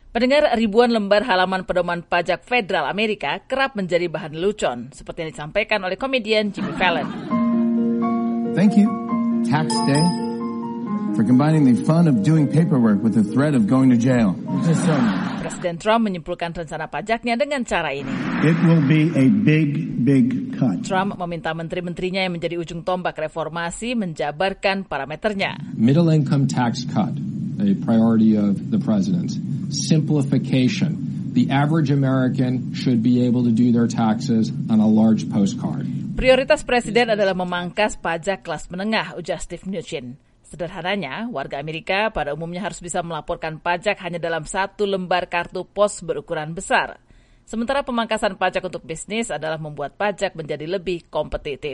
Pendengar, ribuan lembar halaman pedoman pajak federal Amerika kerap menjadi bahan lelucon, seperti yang disampaikan oleh komedian Jimmy Fallon. Thank you, Tax Day, for combining the fun of doing paperwork with the threat of going to jail. Presiden Trump menyimpulkan rencana pajaknya dengan cara ini. It will be a big cut. Trump meminta menteri-menterinya yang menjadi ujung tombak reformasi menjabarkan parameternya. Middle income tax cut, a priority of the president. Simplification. The average American should be able to do their taxes on a large postcard. Prioritas presiden adalah memangkas pajak kelas menengah, ujar Steve Mnuchin. Sederhananya, warga Amerika pada umumnya harus bisa melaporkan pajak hanya dalam satu lembar kartu pos berukuran besar. Sementara pemangkasan pajak untuk bisnis adalah membuat pajak menjadi lebih kompetitif.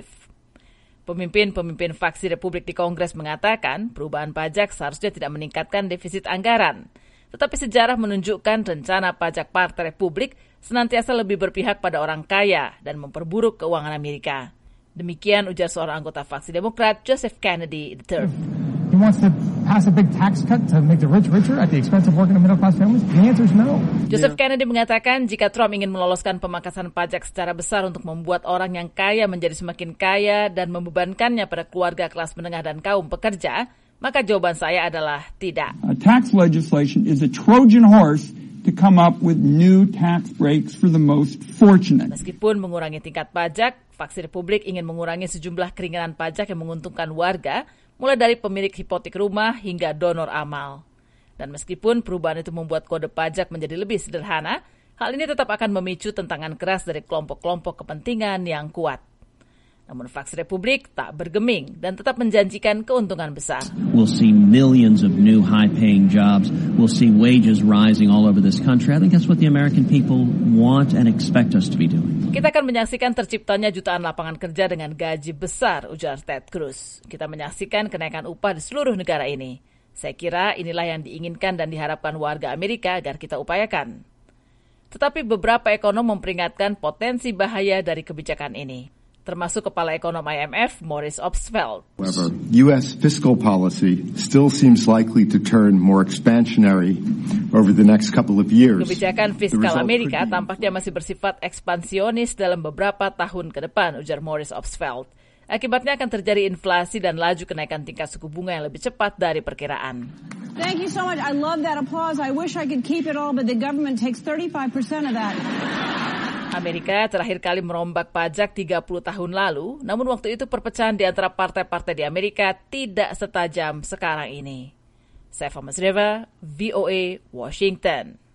Pemimpin-pemimpin faksi Republik di Kongres mengatakan perubahan pajak seharusnya tidak meningkatkan defisit anggaran. Tetapi sejarah menunjukkan rencana pajak Partai Republik senantiasa lebih berpihak pada orang kaya dan memperburuk keuangan Amerika. Demikian ujar seorang anggota faksi Demokrat, Joseph Kennedy III. He wants to pass a big tax cut to make the rich richer at the expense of working and middle class families? The answer is no. Joseph Kennedy mengatakan jika Trump ingin meloloskan pemangkasan pajak secara besar untuk membuat orang yang kaya menjadi semakin kaya dan membebankannya pada keluarga kelas menengah dan kaum pekerja, maka jawaban saya adalah tidak. Tax legislation is a Trojan horse to come up with new tax breaks for the most fortunate. Meskipun mengurangi tingkat pajak, faksi Republik ingin mengurangi sejumlah keringanan pajak yang menguntungkan warga, mulai dari pemilik hipotek rumah hingga donor amal. Dan meskipun perubahan itu membuat kode pajak menjadi lebih sederhana, hal ini tetap akan memicu tentangan keras dari kelompok-kelompok kepentingan yang kuat. Namun faksi Republik tak bergeming dan tetap menjanjikan keuntungan besar. We'll see millions of new high-paying jobs. We'll see wages rising all over this country. I think that's what the American people want and expect us to be doing. Kita akan menyaksikan terciptanya jutaan lapangan kerja dengan gaji besar, ujar Ted Cruz. Kita menyaksikan kenaikan upah di seluruh negara ini. Saya kira inilah yang diinginkan dan diharapkan warga Amerika agar kita upayakan. Tetapi beberapa ekonom memperingatkan potensi bahaya dari kebijakan ini, termasuk Kepala Ekonom IMF, Maurice Obstfeld. However, U.S. fiscal policy still seems likely to turn more expansionary over the next couple of years. Kebijakan fiskal Amerika tampaknya masih bersifat ekspansionis dalam beberapa tahun ke depan, ujar Maurice Obstfeld. Akibatnya akan terjadi inflasi dan laju kenaikan tingkat suku bunga yang lebih cepat dari perkiraan. Thank you so much. I love that applause. I wish I could keep it all, but the government takes 35% of that. Amerika terakhir kali merombak pajak 30 tahun lalu, namun waktu itu perpecahan di antara partai-partai di Amerika tidak setajam sekarang ini. Saya Masreva, VOA, Washington.